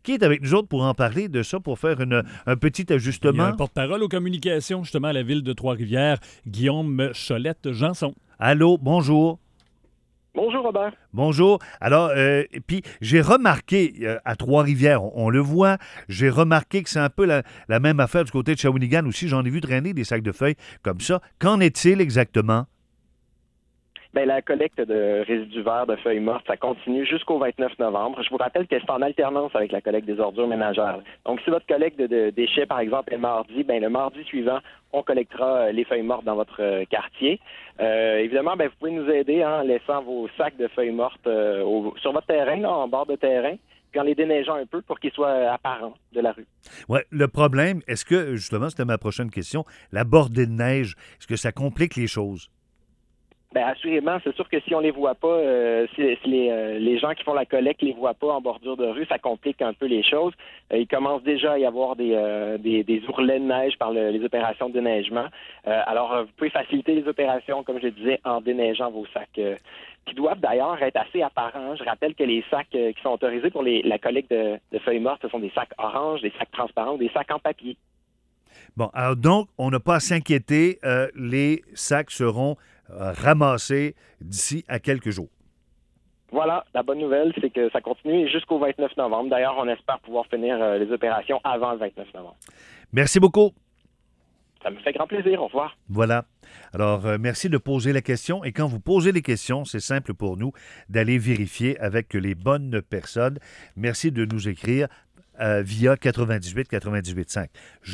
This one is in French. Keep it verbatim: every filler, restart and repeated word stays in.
Qui est avec nous autres pour en parler de ça, pour faire une, un petit Il y a ajustement? un porte-parole aux communications, justement, à la ville de Trois-Rivières, Guillaume Cholette-Janson. Allô, bonjour. Bonjour, Robert. Bonjour. Alors, euh, puis j'ai remarqué euh, à Trois-Rivières, on, on le voit, j'ai remarqué que c'est un peu la, la même affaire du côté de Shawinigan aussi. J'en ai vu traîner des sacs de feuilles comme ça. Qu'en est-il exactement? Bien, la collecte de résidus verts de feuilles mortes, ça continue jusqu'au vingt-neuf novembre. Je vous rappelle que c'est en alternance avec la collecte des ordures ménagères. Donc, si votre collecte de, de déchets, par exemple, est mardi, bien, le mardi suivant, on collectera les feuilles mortes dans votre euh, quartier. Euh, évidemment, bien, vous pouvez nous aider hein, en laissant vos sacs de feuilles mortes euh, au, sur votre terrain, là, en bord de terrain, puis en les déneigeant un peu pour qu'ils soient apparents de la rue. Oui, le problème, est-ce que, justement, c'était ma prochaine question, la bordée de neige, est-ce que ça complique les choses? Bien, assurément, c'est sûr que si on les voit pas, euh, si, si les, euh, les gens qui font la collecte les voient pas en bordure de rue, ça complique un peu les choses. Euh, il commence déjà à y avoir des, euh, des, des ourlets de neige par le, les opérations de déneigement. Euh, alors, euh, vous pouvez faciliter les opérations, comme je disais, en déneigeant vos sacs, euh, qui doivent d'ailleurs être assez apparents. Je rappelle que les sacs euh, qui sont autorisés pour les, la collecte de, de feuilles mortes, ce sont des sacs oranges, des sacs transparents ou des sacs en papier. Bon, alors donc, on n'a pas à s'inquiéter, euh, les sacs seront euh, ramassés d'ici à quelques jours. Voilà, la bonne nouvelle, c'est que ça continue jusqu'au vingt-neuf novembre. D'ailleurs, on espère pouvoir finir euh, les opérations avant le vingt-neuf novembre. Merci beaucoup. Ça me fait grand plaisir. Au revoir. Voilà. Alors, euh, merci de poser la question. Et quand vous posez les questions, c'est simple pour nous d'aller vérifier avec les bonnes personnes. Merci de nous écrire euh, via quatre-vingt-dix-huit quatre-vingt-dix-huit cinq.